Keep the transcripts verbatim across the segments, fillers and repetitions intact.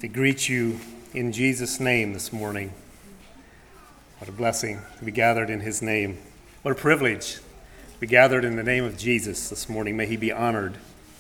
to greet you in Jesus' name this morning. What a blessing to be gathered in his name. What a privilege to be gathered in the name of Jesus this morning. May he be honored.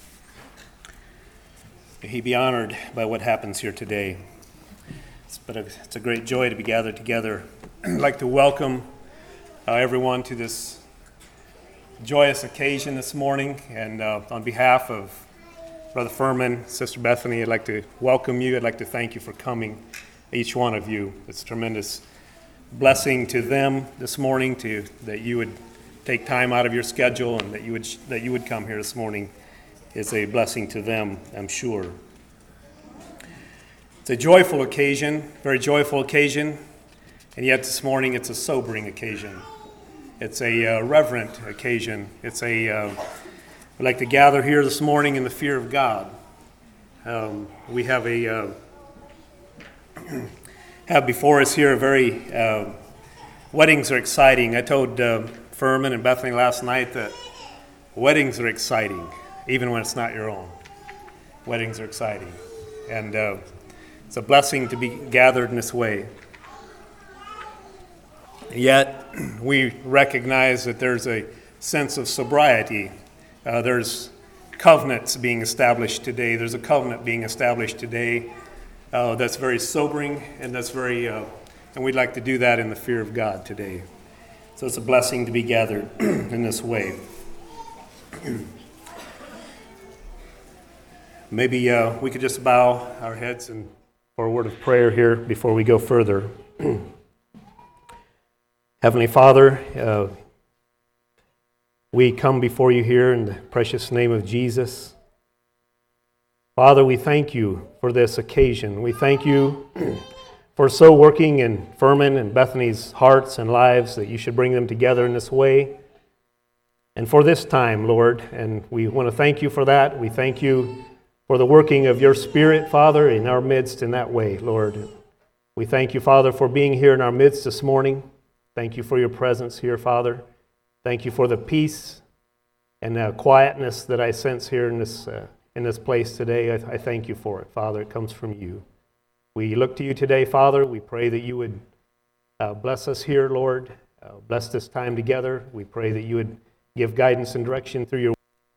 May he be honored by what happens here today. It's, but it's a great joy to be gathered together. I'd like to welcome uh, everyone to this joyous occasion this morning. And uh, on behalf of Brother Furman, Sister Bethany, I'd like to welcome you. I'd like to thank you for coming, each one of you. It's a tremendous blessing to them this morning to that you would take time out of your schedule and that you would that you would come here this morning. It's a blessing to them, I'm sure. It's a joyful occasion, very joyful occasion, and yet this morning it's a sobering occasion. It's a uh, reverent occasion. It's a uh, we'd like to gather here this morning in the fear of God. Um, we have a uh, have before us here a very uh, weddings are exciting. I told uh, Furman and Bethany last night that weddings are exciting, even when it's not your own. Weddings are exciting, and uh, it's a blessing to be gathered in this way. Yet we recognize that there's a sense of sobriety. Uh, there's covenants being established today. There's a covenant being established today uh, that's very sobering, and that's very, uh, and we'd like to do that in the fear of God today. So it's a blessing to be gathered in this way. Maybe uh, we could just bow our heads and for a word of prayer here before we go further. Heavenly Father, uh, we come before you here in the precious name of Jesus. Father, we thank you for this occasion. We thank you for so working in Furman and Bethany's hearts and lives that you should bring them together in this way. And for this time, Lord, and we want to thank you for that. We thank you for the working of your Spirit, Father, in our midst in that way, Lord. We thank you, Father, for being here in our midst this morning. Thank you for your presence here, Father. Thank you for the peace and the quietness that I sense here in this uh, in this place today. I, I thank you for it, Father. It comes from you. We look to you today, Father. We pray that you would uh, bless us here, Lord. Uh, bless this time together. We pray that you would give guidance and direction through your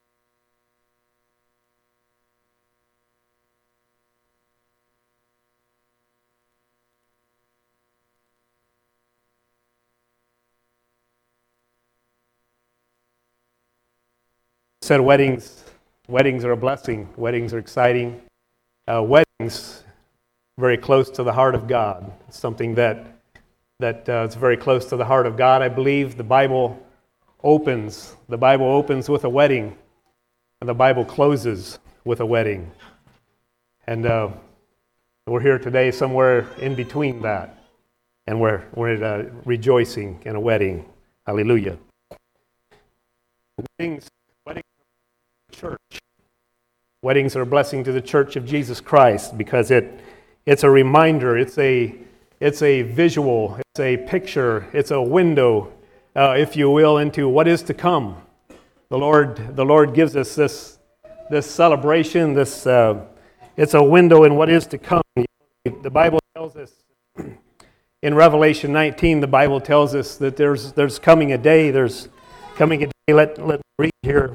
said weddings weddings are a blessing. Weddings are exciting. Uh, weddings very close to the heart of God. It's something that that uh, is very close to the heart of God. I believe the Bible opens the Bible opens with a wedding, and the Bible closes with a wedding. And uh, we're here today somewhere in between that, and we're we're uh, rejoicing in a wedding. Hallelujah. Weddings. Church. Weddings are a blessing to the Church of Jesus Christ because it it's a reminder, it's a it's a visual, it's a picture, it's a window, uh, if you will, into what is to come. The Lord the Lord gives us this this celebration, this uh, it's a window in what is to come. The Bible tells us in Revelation nineteen, the Bible tells us that there's there's coming a day, there's coming a day. Let let me read here.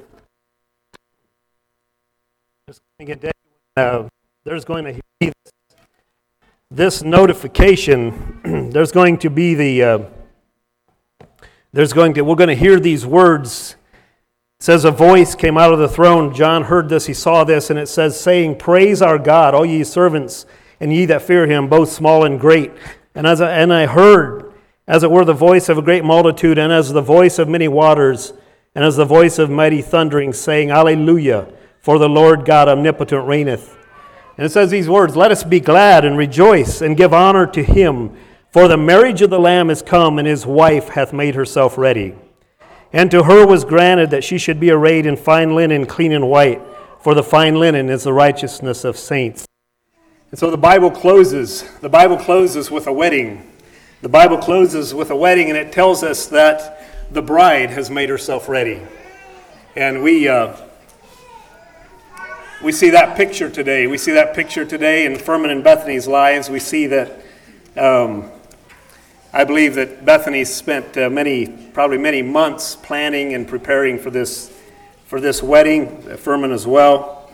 There's going a day when uh, there's going to be this, this notification. There's going to be the. Uh, there's going to. We're going to hear these words. It says a voice came out of the throne. John heard this. He saw this, and it says, saying, "Praise our God, all ye servants, and ye that fear Him, both small and great." And as I, and I heard, as it were, the voice of a great multitude, and as the voice of many waters, and as the voice of mighty thundering, saying, Alleluia. For the Lord God omnipotent reigneth. And it says these words, let us be glad and rejoice and give honor to Him. For the marriage of the Lamb is come, and His wife hath made herself ready. And to her was granted that she should be arrayed in fine linen, clean and white. For the fine linen is the righteousness of saints. And so the Bible closes. The Bible closes with a wedding. The Bible closes with a wedding, and it tells us that the bride has made herself ready. And we... Uh, we see that picture today. We see that picture today in Furman and Bethany's lives. We see that, um, I believe that Bethany spent uh, many, probably many months planning and preparing for this, for this wedding, Furman as well.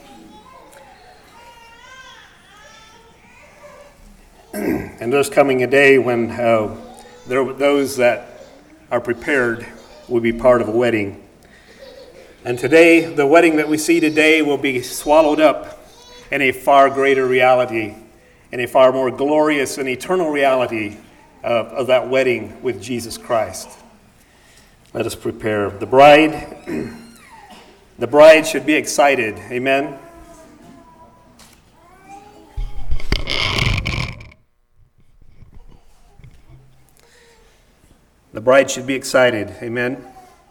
And there's coming a day when uh, there those that are prepared will be part of a wedding. And today, the wedding that we see today will be swallowed up in a far greater reality, in a far more glorious and eternal reality of, of that wedding with Jesus Christ. Let us prepare. The bride, the bride should be excited. Amen. The bride should be excited. Amen.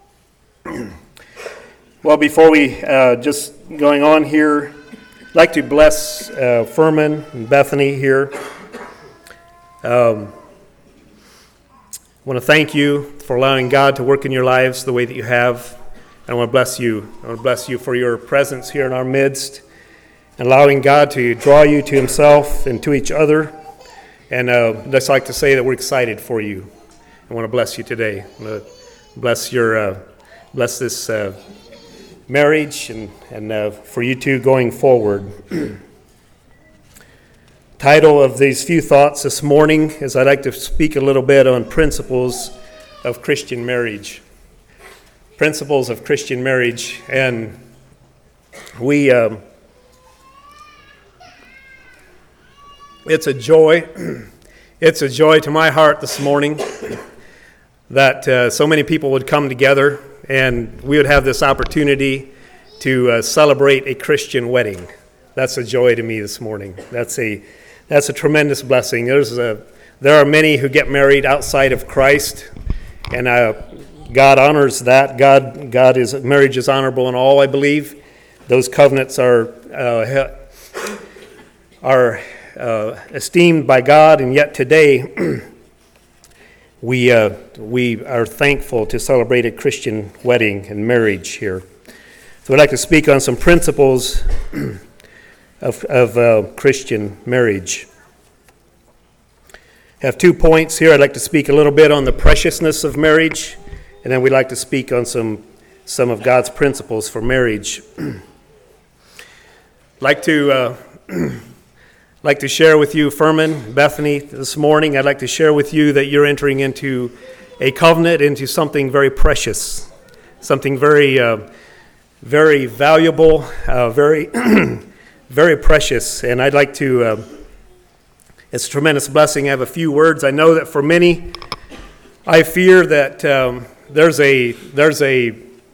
Well, before we uh, just going on here, I'd like to bless uh, Furman and Bethany here. Um, I want to thank you for allowing God to work in your lives the way that you have. And I want to bless you. I want to bless you for your presence here in our midst, and allowing God to draw you to Himself and to each other. And uh, I'd just like to say that we're excited for you. I want to bless you today. I want to bless your, uh, bless this uh, marriage, and, and uh, for you two going forward. Title of these few thoughts this morning is I'd like to speak a little bit on principles of Christian marriage. Principles of Christian marriage. And we, um, it's a joy, it's a joy to my heart this morning that uh, so many people would come together and we would have this opportunity to uh, celebrate a Christian wedding. That's a joy to me this morning. That's a that's a tremendous blessing. There's a there are many who get married outside of Christ, and uh, God honors that. God God is marriage is honorable in all, I believe. Those covenants are uh, are uh, esteemed by God, and yet today. We uh, we are thankful to celebrate a Christian wedding and marriage here. So I'd like to speak on some principles of, of uh, Christian marriage. I have two points here. I'd like to speak a little bit on the preciousness of marriage, and then we'd like to speak on some some of God's principles for marriage. I'd like to uh, like to share with you, Furman, Bethany, this morning. I'd like to share with you that you're entering into a covenant, into something very precious, something very, uh, very valuable, uh, very, very precious. And I'd like to, uh, it's a tremendous blessing. I have a few words. I know that for many, I fear that um, there's a there's a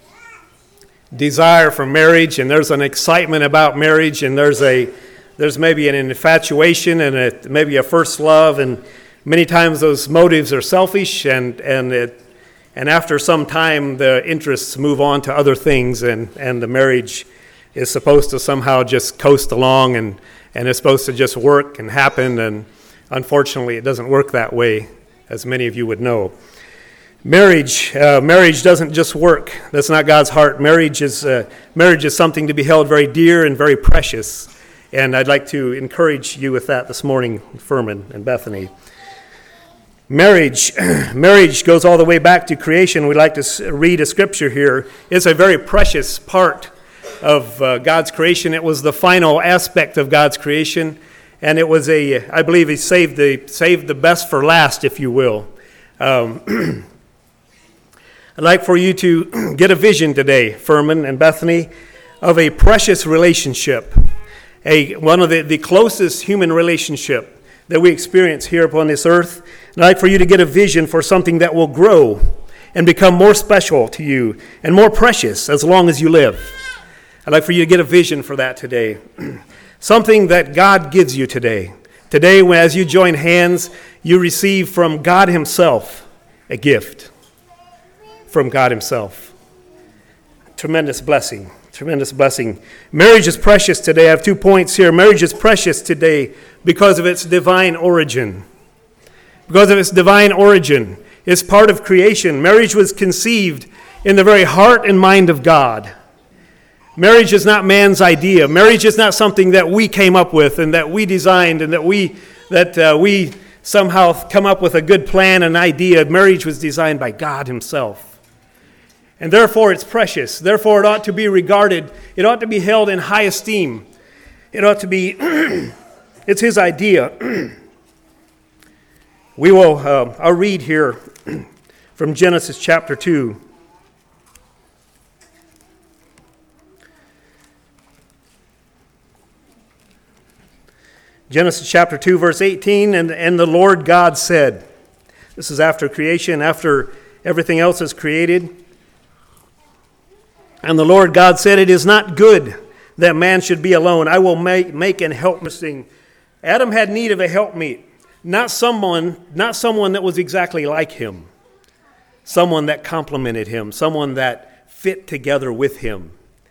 desire for marriage, and there's an excitement about marriage, and there's a There's maybe an infatuation and a, maybe a first love, and many times those motives are selfish, and and it, and after some time the interests move on to other things, and, and the marriage is supposed to somehow just coast along, and, and it's supposed to just work and happen, and unfortunately it doesn't work that way, as many of you would know. Marriage, uh, marriage doesn't just work. That's not God's heart. Marriage is uh, marriage is something to be held very dear and very precious. And I'd like to encourage you with that this morning, Furman and Bethany. Marriage, marriage goes all the way back to creation. We'd like to read a scripture here. It's a very precious part of uh, God's creation. It was the final aspect of God's creation, and it was a, I believe, He saved the saved the best for last, if you will. Um, I'd like for you to get a vision today, Furman and Bethany, of a precious relationship. A, one of the, the closest human relationship that we experience here upon this earth. And I'd like for you to get a vision for something that will grow and become more special to you and more precious as long as you live. I'd like for you to get a vision for that today. Something that God gives you today. Today, as you join hands, you receive from God Himself a gift. From God Himself. Tremendous blessing. Tremendous blessing. Marriage is precious today. I have two points here. Marriage is precious today because of its divine origin. Because of its divine origin. It's part of creation. Marriage was conceived in the very heart and mind of God. Marriage is not man's idea. Marriage is not something that we came up with and that we designed and that we that uh, we somehow come up with a good plan and idea. Marriage was designed by God himself. And therefore it's precious. Therefore it ought to be regarded, it ought to be held in high esteem. It ought to be, it's his idea. We will, uh, I'll read here from Genesis chapter two. Genesis chapter two, verse eighteen, and, and the Lord God said, this is after creation, after everything else is created. And the Lord God said, it is not good that man should be alone. I will make, make an helpmeet. Adam had need of a helpmeet, not someone, not someone that was exactly like him, someone that complemented him, someone that fit together with him.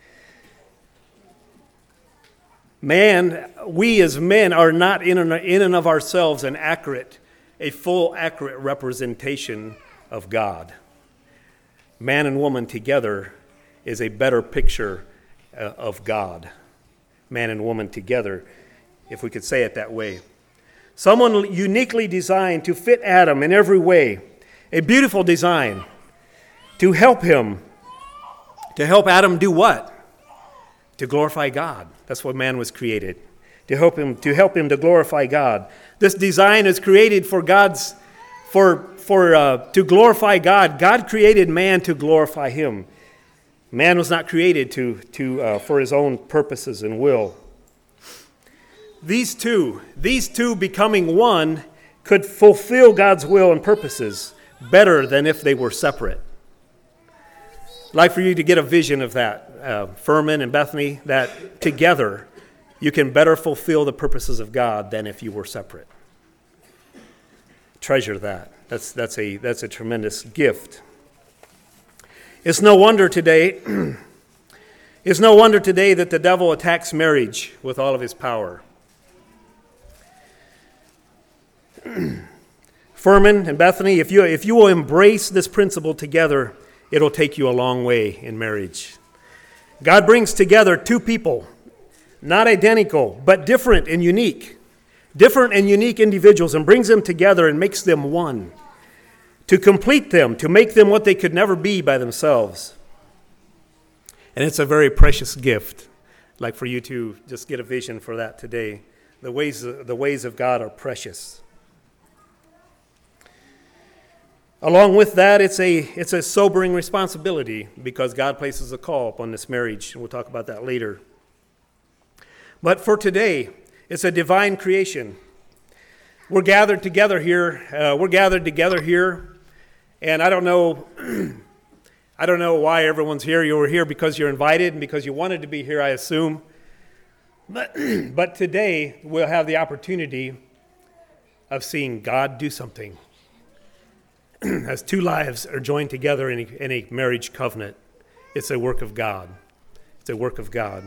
Man, we as men are not in and, in and of ourselves an accurate, a full accurate representation of God. Man and woman together is a better picture uh, of God. Man and woman together, if we could say it that way. Someone uniquely designed to fit Adam in every way. A beautiful design to help him. To help Adam do what? To glorify God. That's what man was created. To help him to help him to glorify God. This design is created for God's for for uh, to glorify God. God created man to glorify him. Man was not created to to uh, for his own purposes and will. These two, these two becoming one could fulfill God's will and purposes better than if they were separate. I'd like for you to get a vision of that, uh, Furman and Bethany, that together you can better fulfill the purposes of God than if you were separate. Treasure that. That's that's a that's a tremendous gift. It's no wonder today. It's no wonder today that the devil attacks marriage with all of his power. Furman and Bethany, if you if you will embrace this principle together, it'll take you a long way in marriage. God brings together two people, not identical, but different and unique. Different and unique individuals, and brings them together and makes them one. To complete them, to make them what they could never be by themselves. And it's a very precious gift. I'd like for you to just get a vision for that today. The ways, the ways of God are precious. Along with that, it's a it's a sobering responsibility because God places a call upon this marriage, and we'll talk about that later. But for today, it's a divine creation. We're gathered together here. Uh, we're gathered together here, and I don't know. I don't know why everyone's here. You were here because you're invited and because you wanted to be here, I assume. But but today we'll have the opportunity of seeing God do something. As two lives are joined together in a, in a marriage covenant, it's a work of God. It's a work of God.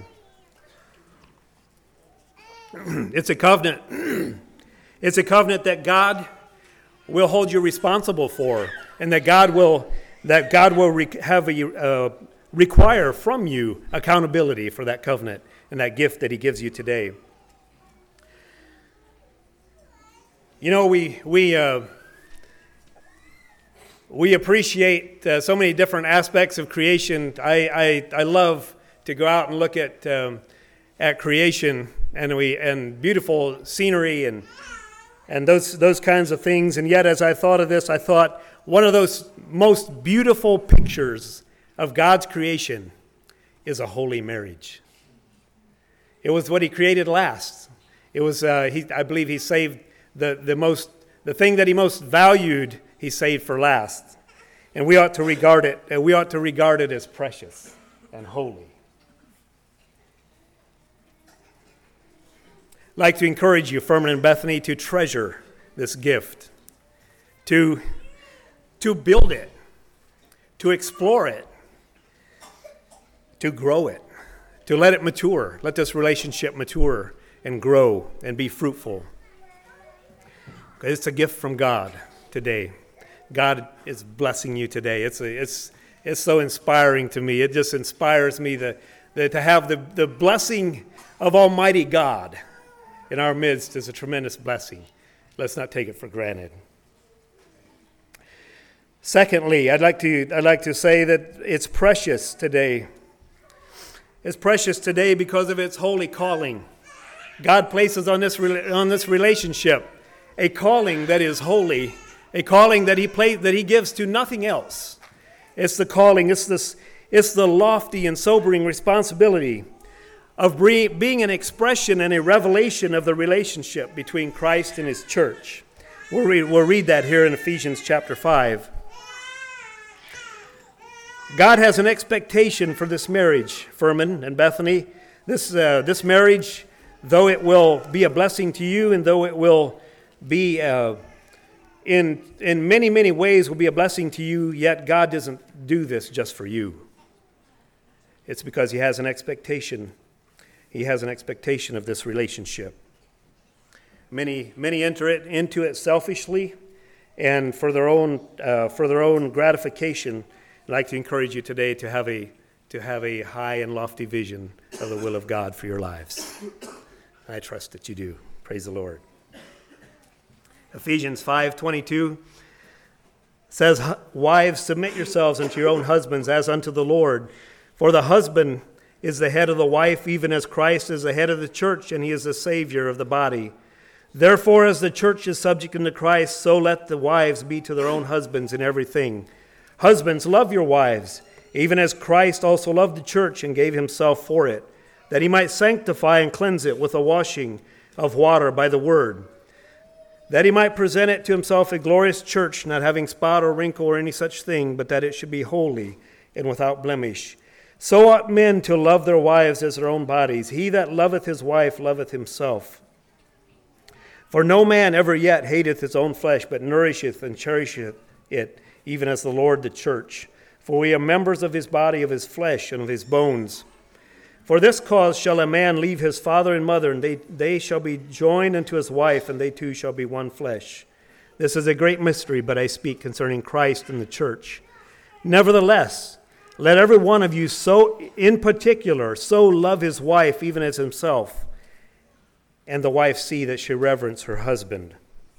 It's a covenant. It's a covenant that God will hold you responsible for, and that God will that God will re- have a uh, require from you accountability for that covenant and that gift that He gives you today. You know, we we. Uh, We appreciate uh, so many different aspects of creation. I, I I love to go out and look at um, at creation and we and beautiful scenery and and those those kinds of things. And yet, as I thought of this, I thought one of those most beautiful pictures of God's creation is a holy marriage. It was what He created last. It was uh, he. I believe He saved the the most the thing that He most valued. He saved for last, and we ought to regard it. And we ought to regard it as precious and holy. I'd like to encourage you, Furman and Bethany, to treasure this gift, to to build it, to explore it, to grow it, to let it mature. Let this relationship mature and grow and be fruitful. It's a gift from God today. God is blessing you today. It's a, it's it's so inspiring to me. It just inspires me the that to have the, the blessing of Almighty God in our midst is a tremendous blessing. Let's not take it for granted. Secondly, I'd like to I'd like to say that it's precious today. It's precious today because of its holy calling. God places on this on this relationship a calling that is holy, a calling that he play, that he gives to nothing else. It's the calling, it's this it's the lofty and sobering responsibility of being an expression and a revelation of the relationship between Christ and his church. We'll read, we'll read that here in Ephesians chapter five. God has an expectation for this marriage, Furman and Bethany. This uh, this marriage, though it will be a blessing to you, and though it will be uh, in in many many ways will be a blessing to you, yet God doesn't do this just for you. It's because he has an expectation. He has an expectation of this relationship. Many many enter it into it selfishly, and for their own uh, for their own gratification. I'd like to encourage you today to have a to have a high and lofty vision of the will of God for your lives. I trust that you do. Praise the Lord. Ephesians five twenty-two says, "Wives, submit yourselves unto your own husbands as unto the Lord. For the husband is the head of the wife, even as Christ is the head of the church, and he is the Savior of the body. Therefore, as the church is subject unto Christ, so let the wives be to their own husbands in everything. Husbands, love your wives, even as Christ also loved the church and gave himself for it, that he might sanctify and cleanse it with a washing of water by the word, that he might present it to himself a glorious church, not having spot or wrinkle or any such thing, but that it should be holy and without blemish. So ought men to love their wives as their own bodies. He that loveth his wife loveth himself. For no man ever yet hateth his own flesh, but nourisheth and cherisheth it, even as the Lord the church. For we are members of his body, of his flesh, and of his bones. For this cause shall a man leave his father and mother, and they, they shall be joined unto his wife, and they two shall be one flesh. This is a great mystery, but I speak concerning Christ and the church. Nevertheless, let every one of you so, in particular, so love his wife, even as himself, and the wife see that she reverence her husband."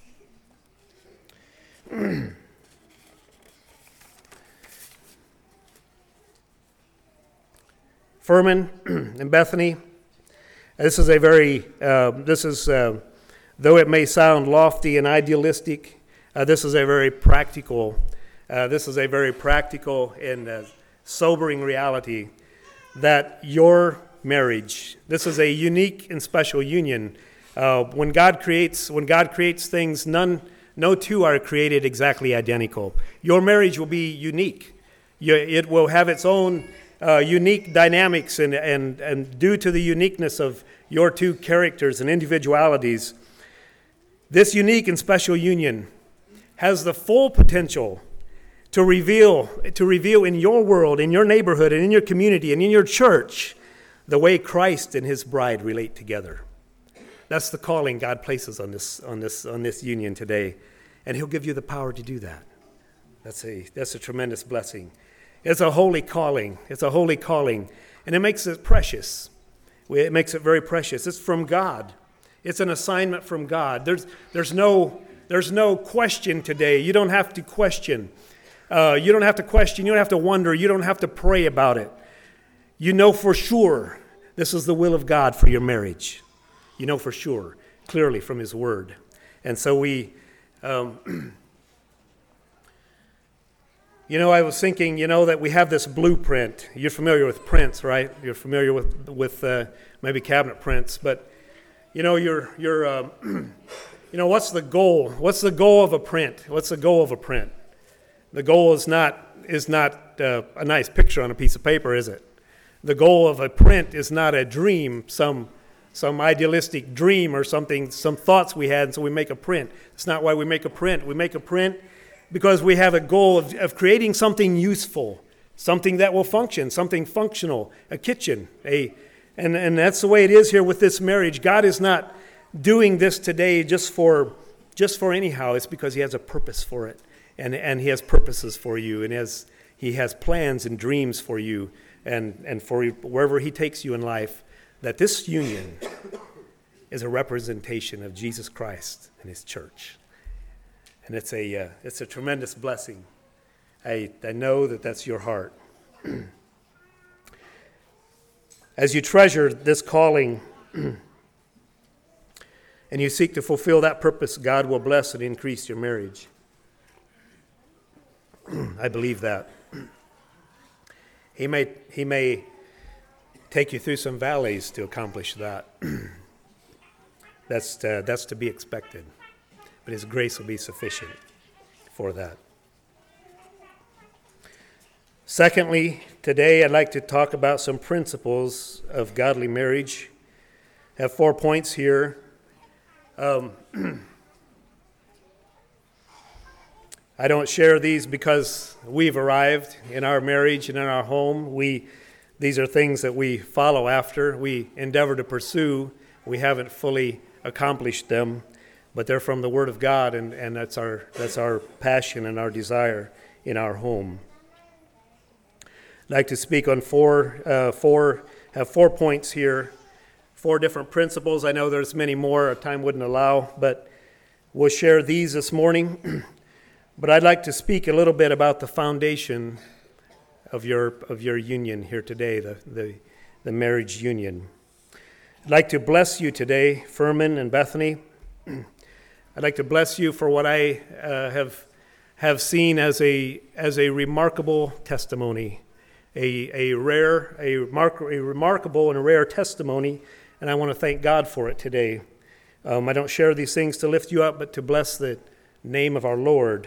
Furman and Bethany, this is a very, uh, this is, uh, though it may sound lofty and idealistic, uh, this is a very practical, uh, this is a very practical and uh, sobering reality that your marriage, this is a unique and special union. Uh, when God creates, when God creates things, none, no two are created exactly identical. Your marriage will be unique. You, it will have its own Uh, unique dynamics, and, and, and due to the uniqueness of your two characters and individualities, this unique and special union has the full potential to reveal, to reveal in your world, in your neighborhood, and in your community, and in your church, the way Christ and his bride relate together. That's the calling God places on this, on this, on this union today, and he'll give you the power to do that. That's a, that's a tremendous blessing. It's a holy calling. It's a holy calling. And it makes it precious. It makes it very precious. It's from God. It's an assignment from God. There's, there's, no, there's no question today. You don't have to question. Uh, you don't have to question. You don't have to wonder. You don't have to pray about it. You know for sure this is the will of God for your marriage. You know for sure, clearly from his word. And so we... Um, You know, I was thinking, you know, that we have this blueprint. You're familiar with prints, right? You're familiar with with uh, maybe cabinet prints, but you know, you're you're, uh, you know, what's the goal? What's the goal of a print? What's the goal of a print? The goal is not is not uh, a nice picture on a piece of paper, is it? The goal of a print is not a dream, some some idealistic dream or something, some thoughts we had, and so we make a print. It's not why we make a print. We make a print because we have a goal of, of creating something useful, something that will function, something functional, a kitchen. A, and, and that's the way it is here with this marriage. God is not doing this today just for just for anyhow. It's because he has a purpose for it. And, and he has purposes for you. And has, he has plans and dreams for you and, and for wherever he takes you in life, that this union is a representation of Jesus Christ and his church. And it's a, uh, it's a tremendous blessing. I, I know that that's your heart. As you treasure this calling and you seek to fulfill that purpose, God will bless and increase your marriage. I believe that. He may, he may take you through some valleys to accomplish that. That's, uh, that's to be expected. But his grace will be sufficient for that. Secondly, today I'd like to talk about some principles of godly marriage. I have four points here. Um, I don't share these because we've arrived in our marriage and in our home. We, these are things that we follow after. We endeavor to pursue. We haven't fully accomplished them, but they're from the Word of God, and, and that's our that's our passion and our desire in our home. I'd like to speak on four, uh, four, have four points here, four different principles. I know there's many more, our time wouldn't allow, but we'll share these this morning. But I'd like to speak a little bit about the foundation of your of your union here today, the the, the marriage union. I'd like to bless you today, Furman and Bethany. I'd like to bless you for what I uh, have have seen as a as a remarkable testimony, a a rare, a, remark, a remarkable and a rare testimony, and I want to thank God for it today. Um, I don't share these things to lift you up, but to bless the name of our Lord.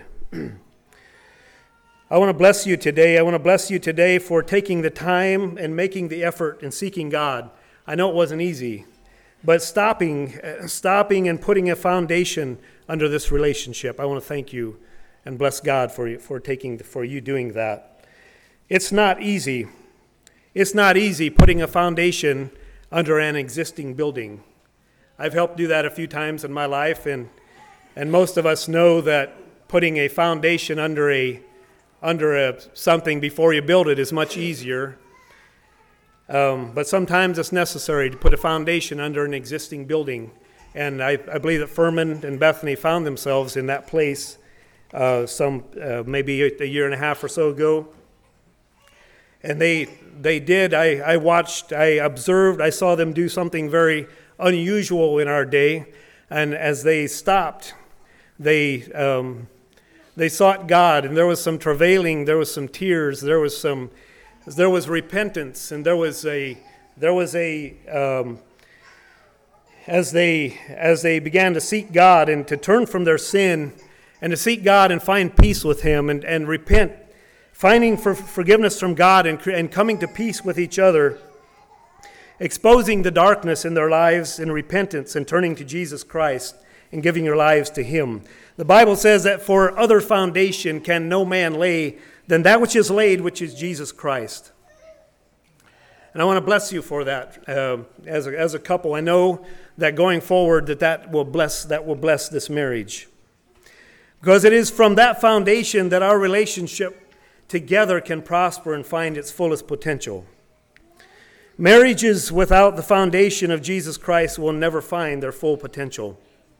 I want to bless you today. I want to bless you today for taking the time and making the effort and seeking God. I know it wasn't easy, but stopping, stopping and putting a foundation under this relationship. I want to thank you and bless God for you, for taking, for you doing that. It's not easy. It's not easy putting a foundation under an existing building. I've helped do that a few times in my life, and and most of us know that putting a foundation under a under a, something before you build it is much easier. Um, but sometimes it's necessary to put a foundation under an existing building. And I, I believe that Furman and Bethany found themselves in that place uh, some uh, maybe a year and a half or so ago. And they they did. I, I watched, I observed, I saw them do something very unusual in our day. And as they stopped, they um, they sought God, and there was some travailing, there was some tears, there was some, there was repentance, and there was a, there was a, um, as they as they began to seek God and to turn from their sin, and to seek God and find peace with Him and, and repent, finding for forgiveness from God and and coming to peace with each other, exposing the darkness in their lives in repentance and turning to Jesus Christ and giving your lives to Him. The Bible says that for other foundation can no man lay than that which is laid, which is Jesus Christ. And I want to bless you for that uh, as a, as a couple. I know that going forward that that will bless that will bless this marriage, because it is from that foundation that our relationship together can prosper and find its fullest potential. Marriages without the foundation of Jesus Christ will never find their full potential.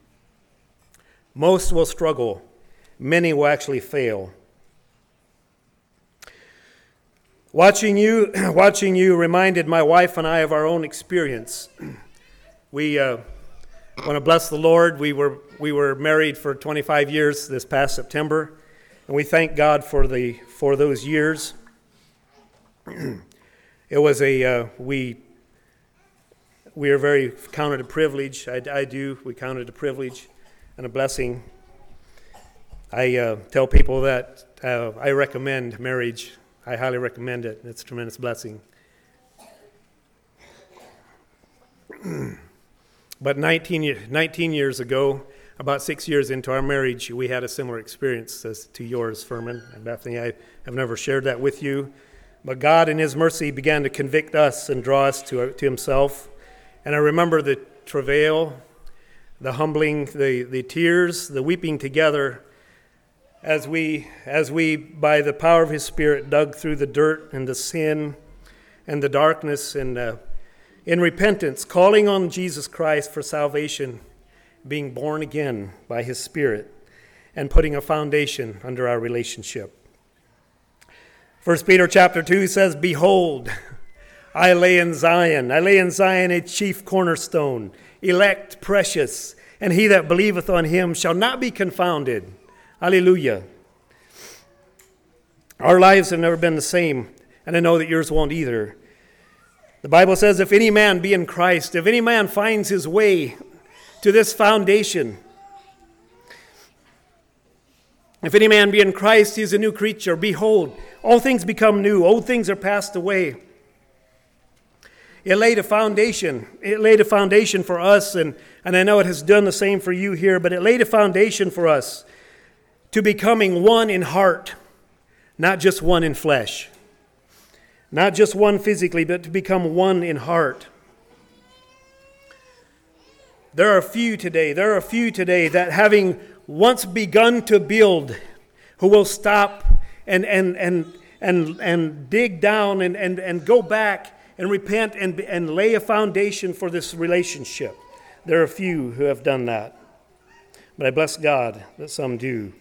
Most will struggle. Many will actually fail. Watching you, watching you reminded my wife and I of our own experience. We uh, want to bless the Lord. We were we were married for twenty-five years this past September, and we thank God for the for those years. It was a uh, we we are very counted a privilege. I, I do. We counted a privilege and a blessing. I uh, tell people that uh, I recommend marriage. I highly recommend it. It's a tremendous blessing. But nineteen, nineteen years ago, about six years into our marriage, we had a similar experience as to yours, Furman and Bethany. I have never shared that with you. But God in His mercy began to convict us and draw us to, to Himself. And I remember the travail, the humbling, the, the tears, the weeping together as we, as we, by the power of His Spirit, dug through the dirt and the sin and the darkness and uh, in repentance, calling on Jesus Christ for salvation, being born again by his Spirit, and putting a foundation under our relationship. First Peter chapter two says, "Behold, I lay in Zion, I lay in Zion a chief cornerstone, elect, precious, and he that believeth on him shall not be confounded." Hallelujah. Our lives have never been the same, and I know that yours won't either. The Bible says, if any man be in Christ, if any man finds his way to this foundation, if any man be in Christ, he is a new creature. Behold, all things become new. Old things are passed away. It laid a foundation. It laid a foundation for us, and, and I know it has done the same for you here, but it laid a foundation for us to becoming one in heart, not just one in flesh. Not just one physically, but to become one in heart. There are a few today, there are a few today that having once begun to build, who will stop and and and and, and dig down and, and, and go back and repent and, and lay a foundation for this relationship. There are a few who have done that. But I bless God that some do.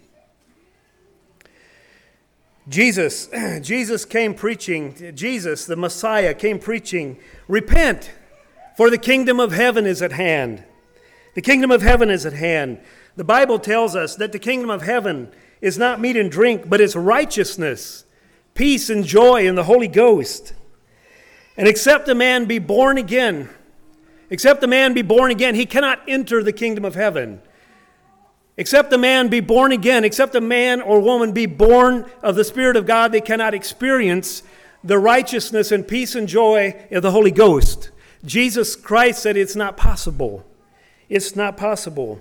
Jesus, Jesus came preaching, Jesus, the Messiah, came preaching, repent, for the kingdom of heaven is at hand. The kingdom of heaven is at hand. The Bible tells us that the kingdom of heaven is not meat and drink, but it's righteousness, peace and joy in the Holy Ghost. And except a man be born again, except a man be born again, he cannot enter the kingdom of heaven. Except a man be born again, except a man or woman be born of the Spirit of God, they cannot experience the righteousness and peace and joy of the Holy Ghost. Jesus Christ said it's not possible. It's not possible.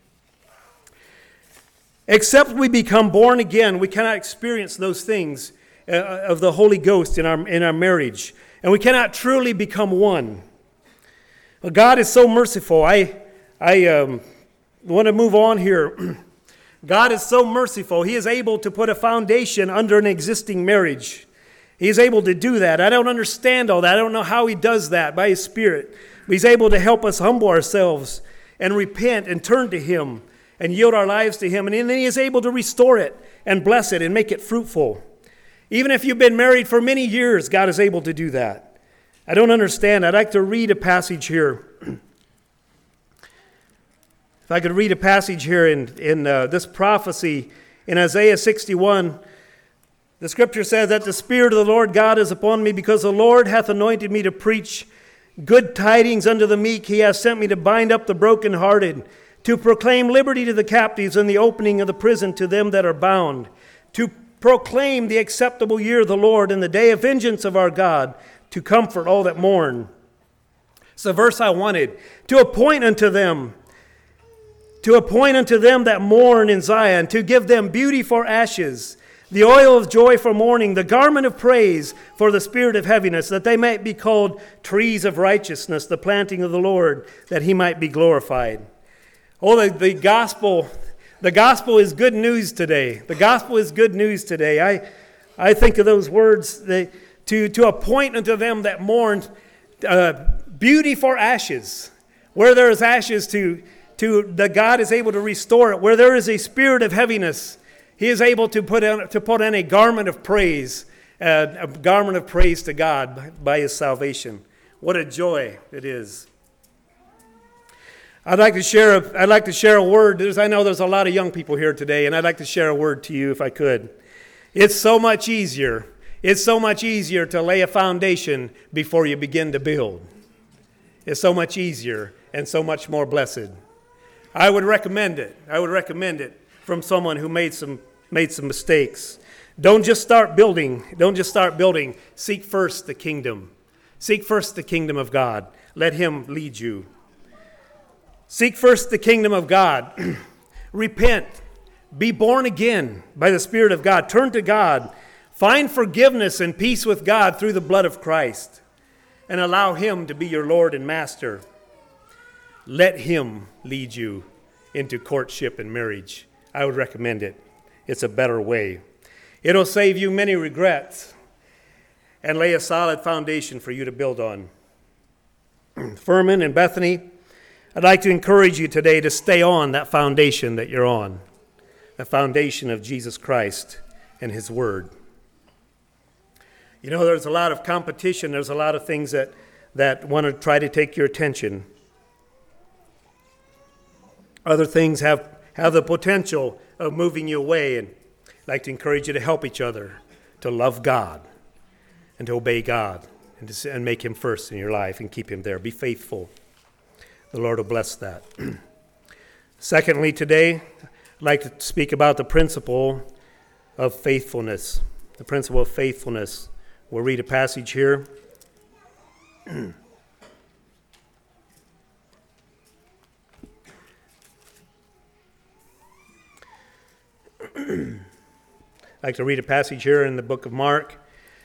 Except we become born again, we cannot experience those things uh, of the Holy Ghost in our, in our marriage. And we cannot truly become one. Well, God is so merciful. I, I um, want to move on here. God is so merciful. He is able to put a foundation under an existing marriage. He is able to do that. I don't understand all that. I don't know how he does that by his Spirit. But he's able to help us humble ourselves and repent and turn to him and yield our lives to him. And then he is able to restore it and bless it and make it fruitful. Even if you've been married for many years, God is able to do that. I don't understand. I'd like to read a passage here. If I could read a passage here in, in uh, this prophecy in Isaiah sixty-one. The scripture says that the Spirit of the Lord God is upon me, because the Lord hath anointed me to preach good tidings unto the meek. He hath sent me to bind up the brokenhearted, to proclaim liberty to the captives, and the opening of the prison to them that are bound, to proclaim the acceptable year of the Lord and the day of vengeance of our God, to comfort all that mourn. It's the verse I wanted. To appoint unto them, to appoint unto them that mourn in Zion, to give them beauty for ashes, the oil of joy for mourning, the garment of praise for the spirit of heaviness, that they might be called trees of righteousness, the planting of the Lord, that he might be glorified. Oh, the, the gospel, the gospel is good news today. The gospel is good news today. I, I think of those words, they, to, to appoint unto them that mourn, uh, beauty for ashes. Where there is ashes, to, to the God is able to restore it. Where there is a spirit of heaviness, he is able to put on, to put on a garment of praise, uh, a garment of praise to God by, by his salvation. What a joy it is. I'd like to share a, I'd like to share a word. There's, I know there's a lot of young people here today, and I'd like to share a word to you if I could. It's so much easier. It's so much easier to lay a foundation before you begin to build. It's so much easier and so much more blessed. I would recommend it. I would recommend it from someone who made some made some mistakes. Don't just start building. Don't just start building. Seek first the kingdom. Seek first the kingdom of God. Let him lead you. Seek first the kingdom of God. Repent. Be born again by the Spirit of God. Turn to God. Find forgiveness and peace with God through the blood of Christ. And allow him to be your Lord and Master. Let him lead you into courtship and marriage. I would recommend it. It's a better way. It'll save you many regrets. and lay a solid foundation for you to build on. Furman and Bethany, I'd like to encourage you today to stay on that foundation that you're on, the foundation of Jesus Christ and His Word. You know, there's a lot of competition. There's a lot of things that, that want to try to take your attention. Other things have, have the potential of moving you away, and I'd like to encourage you to help each other, to love God and to obey God and, to, and make Him first in your life and keep Him there. Be faithful. The Lord will bless that. Secondly, today, I'd like to speak about the principle of faithfulness. The principle of faithfulness. We'll read a passage here. I'd like to read a passage here in the book of Mark.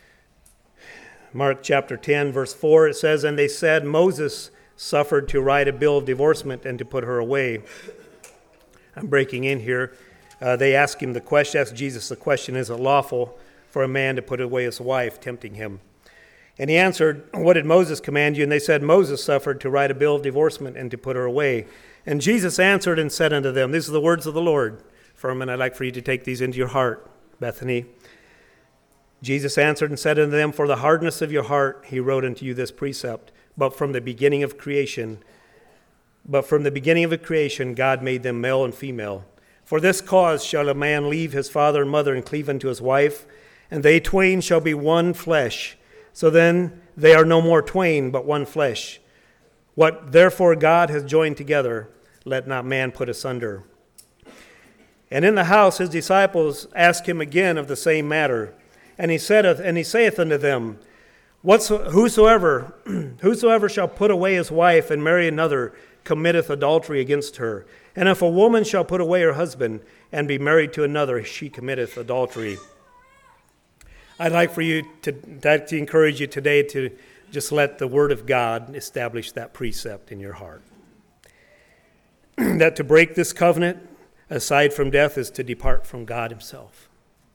Mark chapter ten, verse four, it says, "And they said, Moses suffered to write a bill of divorcement and to put her away." I'm breaking in here. Uh, they asked him the question, asked Jesus the question, is it lawful for a man to put away his wife, tempting him? And he answered, "What did Moses command you?" And they said, "Moses suffered to write a bill of divorcement and to put her away." And Jesus answered and said unto them, these are the words of the Lord. Furman, I'd like for you to take these into your heart, Bethany. Jesus answered and said unto them, "For the hardness of your heart he wrote unto you this precept. But from the beginning of creation, but from the beginning of the creation, God made them male and female. For this cause shall a man leave his father and mother and cleave unto his wife, and they twain shall be one flesh. So then they are no more twain, but one flesh. What therefore God hath joined together, let not man put asunder." And in the house his disciples asked him again of the same matter. And he saith, and he saith unto them, Whatso, whosoever, whosoever shall put away his wife and marry another committeth adultery against her. And if a woman shall put away her husband and be married to another, she committeth adultery. I'd like for you to, to encourage you today to just let the Word of God establish that precept in your heart. That to break this covenant, aside from death, is to depart from God Himself.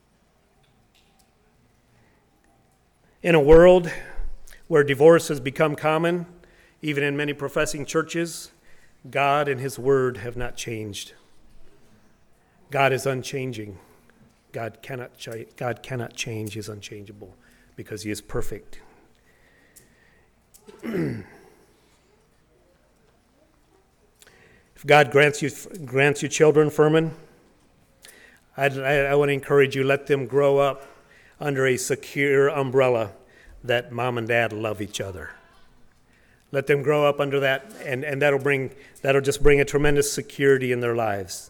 In a world where divorce has become common, even in many professing churches, God and His Word have not changed. God is unchanging. God cannot, ch- God cannot change. He is unchangeable because He is perfect. If God grants you grants you children, Furman, I'd, I, I want to encourage you, let them grow up under a secure umbrella that mom and dad love each other. Let them grow up under that, and, and that'll bring that'll just bring a tremendous security in their lives.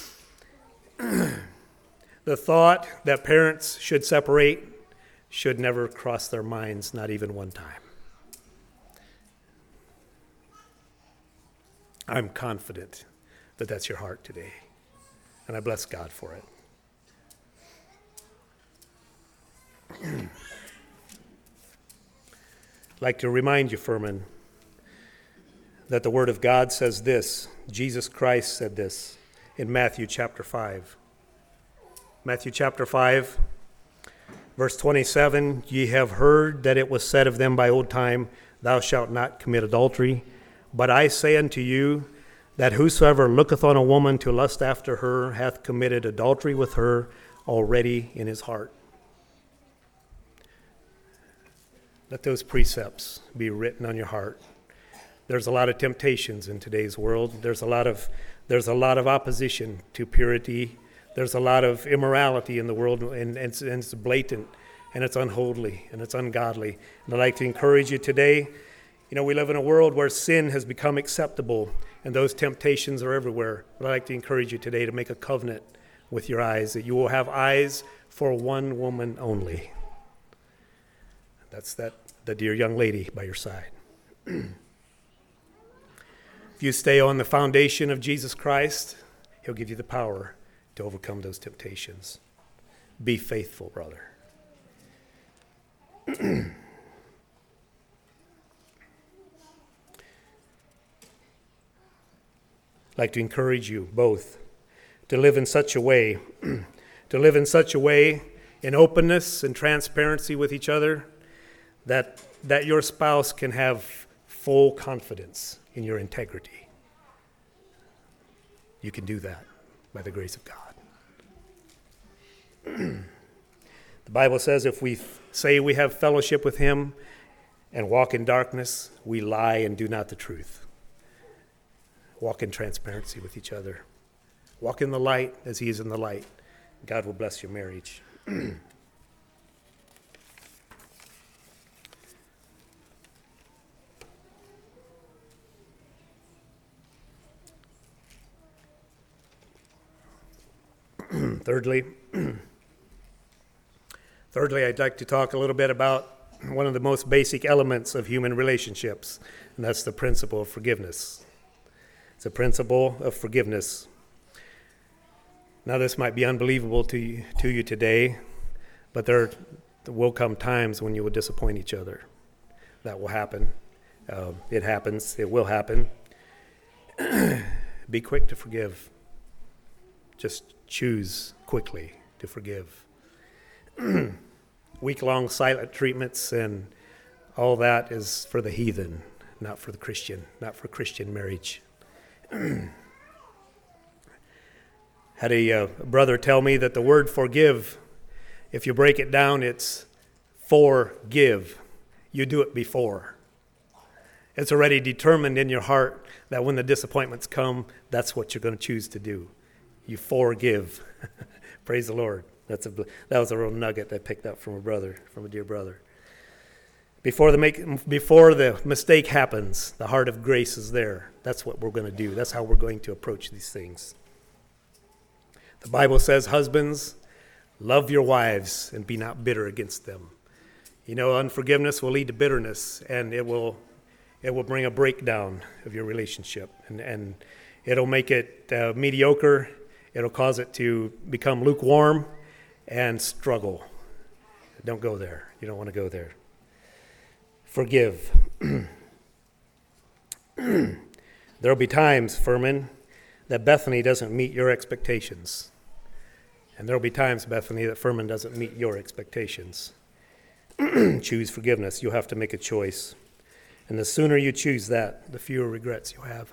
The thought that parents should separate should never cross their minds, not even one time. I'm confident that that's your heart today, and I bless God for it. I'd like to remind you, Furman, that the Word of God says this. Jesus Christ said this in Matthew chapter five. Matthew chapter five, verse twenty-seven, "Ye have heard that it was said of them by old time, Thou shalt not commit adultery. But I say unto you, that whosoever looketh on a woman to lust after her hath committed adultery with her already in his heart." Let those precepts be written on your heart. There's a lot of temptations in today's world. There's a lot of there's a lot of opposition to purity. There's a lot of immorality in the world, and, and, it's, and it's blatant, and it's unholy, and it's ungodly. And I'd like to encourage you today. You know, we live in a world where sin has become acceptable, and those temptations are everywhere. But I'd like to encourage you today to make a covenant with your eyes, that you will have eyes for one woman only. That's that the dear young lady by your side. If you stay on the foundation of Jesus Christ, He'll give you the power to overcome those temptations. Be faithful, brother. I'd like to encourage you both to live in such a way, to live in such a way in openness and transparency with each other, that, that your spouse can have full confidence in your integrity. You can do that by the grace of God. The Bible says if we say we have fellowship with him and walk in darkness, we lie and do not the truth. Walk in transparency with each other. Walk in the light as he is in the light. God will bless your marriage. Thirdly, thirdly, I'd like to talk a little bit about one of the most basic elements of human relationships, and that's the principle of forgiveness. It's a principle of forgiveness. Now, this might be unbelievable to you, to you today, but there, there will come times when you will disappoint each other. That will happen. Uh, it happens. It will happen. Be quick to forgive. Just choose quickly to forgive. Week-long silent treatments and all that is for the heathen, not for the Christian, not for Christian marriage. Had a uh, brother tell me that the word forgive, if you break it down, it's forgive. You do it before. It's already determined in your heart that when the disappointments come, that's what you're going to choose to do. You forgive. Praise the Lord. That's a that was a real nugget I picked up from a brother, from a dear brother. Before the make before the mistake happens, the heart of grace is there. That's what we're going to do. That's how we're going to approach these things. The Bible says, husbands, love your wives and be not bitter against them. You know, unforgiveness will lead to bitterness, and it will it will bring a breakdown of your relationship, and and it'll make it uh, mediocre. It'll cause it to become lukewarm and struggle. Don't go there. You don't want to go there. Forgive. There'll be times, Furman, that Bethany doesn't meet your expectations. And there'll be times, Bethany, that Furman doesn't meet your expectations. Choose forgiveness. You'll have to make a choice. And the sooner you choose that, the fewer regrets you'll have.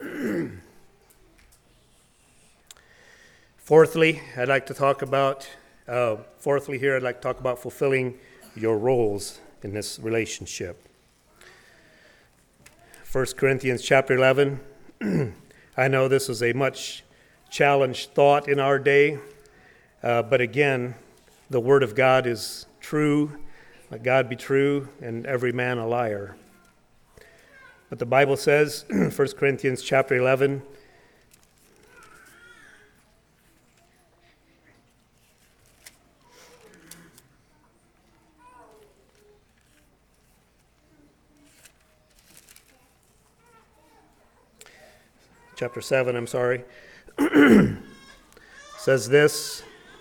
Fourthly, I'd like to talk about, uh, fourthly here, I'd like to talk about fulfilling your roles in this relationship. First Corinthians chapter eleven. I know this is a much challenged thought in our day, uh, but again, the Word of God is true. Let God be true, and every man a liar. But the Bible says, First Corinthians chapter eleven, chapter seven, I'm sorry, says this.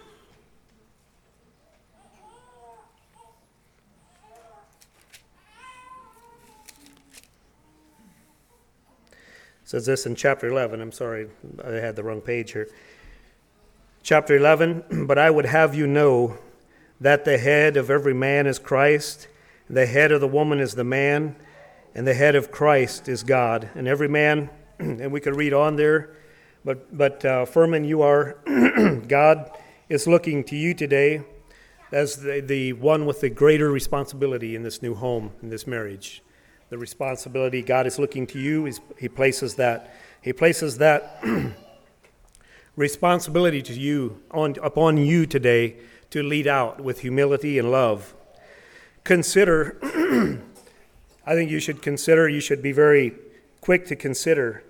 Says this in chapter eleven. I'm sorry, I had the wrong page here. Chapter eleven, but I would have you know that the head of every man is Christ, the head of the woman is the man, and the head of Christ is God. And every man, and we could read on there, but, but uh, Furman, you are, God is looking to you today as the, the one with the greater responsibility in this new home, in this marriage. The responsibility, God is looking to you. He's, he places that, he places that responsibility to you on upon you today to lead out with humility and love. Consider, I think you should consider, you should be very quick to consider,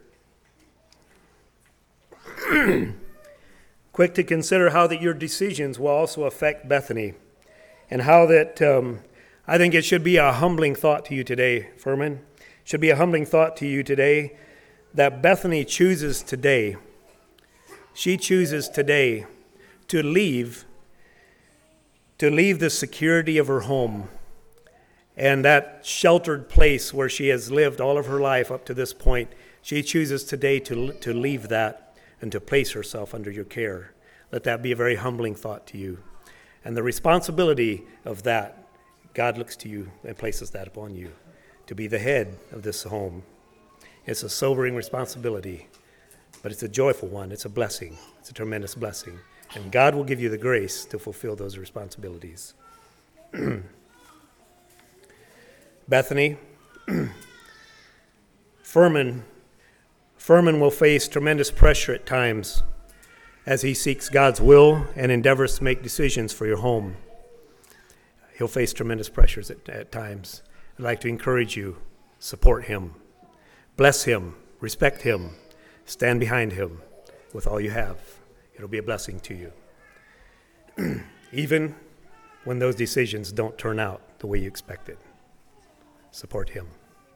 quick to consider how that your decisions will also affect Bethany, and how that, um, I think it should be a humbling thought to you today, Furman. It should be a humbling thought to you today that Bethany chooses today, she chooses today to leave, to leave the security of her home and that sheltered place where she has lived all of her life up to this point. She chooses today to, to leave that and to place herself under your care. Let that be a very humbling thought to you. And the responsibility of that God looks to you and places that upon you to be the head of this home. It's a sobering responsibility, but it's a joyful one. It's a blessing. It's a tremendous blessing. And God will give you the grace to fulfill those responsibilities. Bethany, Furman, Furman will face tremendous pressure at times as he seeks God's will and endeavors to make decisions for your home. He'll face tremendous pressures at, at times. I'd like to encourage you, support him, bless him, respect him, stand behind him with all you have. It'll be a blessing to you. Even when those decisions don't turn out the way you expected, support him.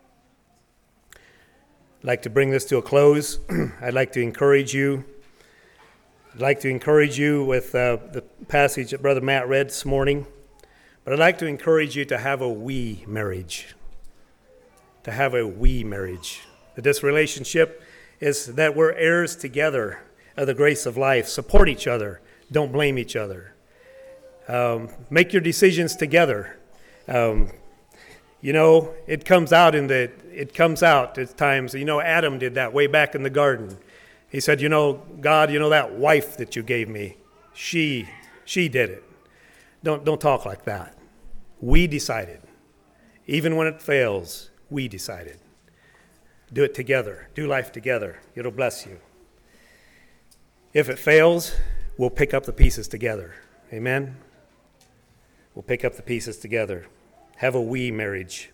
I'd like to bring this to a close. I'd like to encourage you. I'd like to encourage you with uh, the passage that Brother Matt read this morning. But I'd like to encourage you to have a we marriage. To have a we marriage. That this relationship is that we're heirs together of the grace of life. Support each other. Don't blame each other. Um, make your decisions together. Um, you know, it comes out in the, it comes out at times. You know, Adam did that way back in the garden. He said, you know, God, you know that wife that you gave me, she, she did it. Don't, don't talk like that. We decided. Even when it fails, we decided. Do it together. Do life together. It'll bless you. If it fails, we'll pick up the pieces together. Amen? We'll pick up the pieces together. Have a we marriage.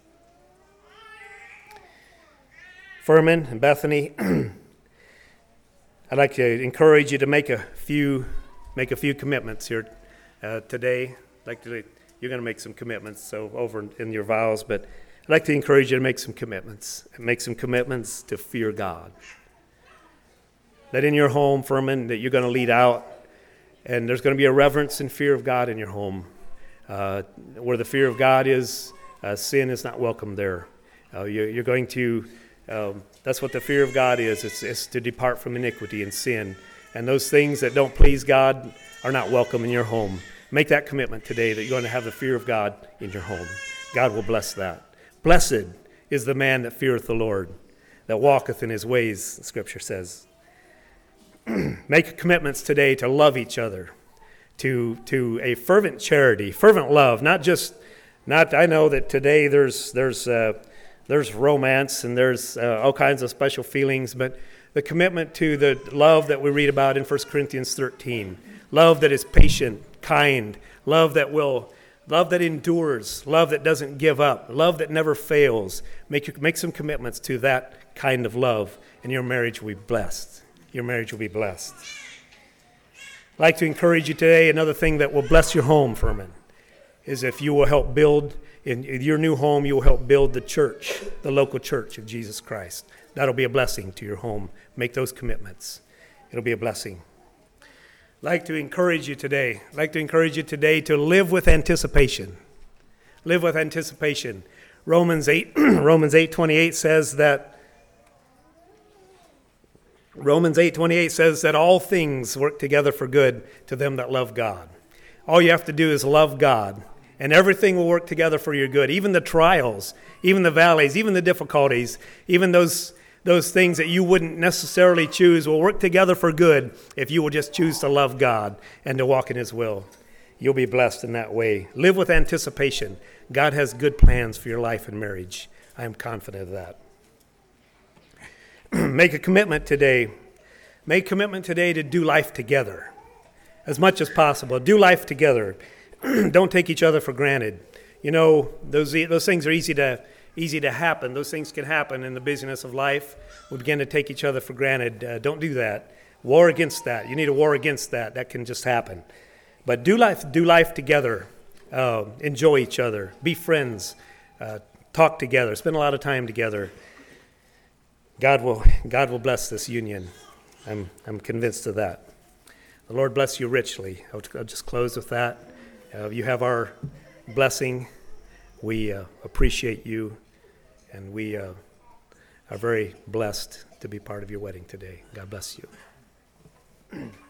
Furman and Bethany, I'd like to encourage you to make a few make a few commitments here uh, today. I'd like to, you're going to make some commitments, so over in your vows, but I'd like to encourage you to make some commitments. Make some commitments to fear God. That in your home, Furman, that you're going to lead out, and there's going to be a reverence and fear of God in your home. Uh, where the fear of God is, uh, sin is not welcome there. Uh, you, you're going to, um, that's what the fear of God is. It's, it's to depart from iniquity and sin. And those things that don't please God are not welcome in your home. Make that commitment today that you're going to have the fear of God in your home. God will bless that. Blessed is the man that feareth the Lord, that walketh in his ways, the Scripture says. Make commitments today to love each other. To to a fervent charity, fervent love, not just, not, I know that today there's there's uh, there's romance and there's uh, all kinds of special feelings, but the commitment to the love that we read about in First Corinthians thirteen, love that is patient, kind, love that will, love that endures, love that doesn't give up, love that never fails. Make make some commitments to that kind of love, and your marriage will be blessed. Your marriage will be blessed. I'd like to encourage you today, another thing that will bless your home, Furman, is if you will help build, in your new home, you will help build the church, the local church of Jesus Christ. That'll be a blessing to your home. Make those commitments. It'll be a blessing. I'd like to encourage you today, I'd like to encourage you today to live with anticipation. Live with anticipation. Romans eight, Romans eight twenty-eight says that Romans eight twenty-eight says that all things work together for good to them that love God. All you have to do is love God, and everything will work together for your good. Even the trials, even the valleys, even the difficulties, even those those things that you wouldn't necessarily choose will work together for good if you will just choose to love God and to walk in His will. You'll be blessed in that way. Live with anticipation. God has good plans for your life and marriage. I am confident of that. Make a commitment today. Make a commitment today to do life together as much as possible. Do life together. Don't take each other for granted. You know, those those things are easy to easy to happen. Those things can happen in the busyness of life. We begin to take each other for granted. Uh, don't do that. War against that. You need a war against that. That can just happen. But do life. Do life together. Uh, enjoy each other. Be friends. Uh, talk together. Spend a lot of time together. God will God will bless this union. I'm I'm convinced of that. The Lord bless you richly. I'll, I'll just close with that. Uh, you have our blessing. We uh, appreciate you, and we uh, are very blessed to be part of your wedding today. God bless you.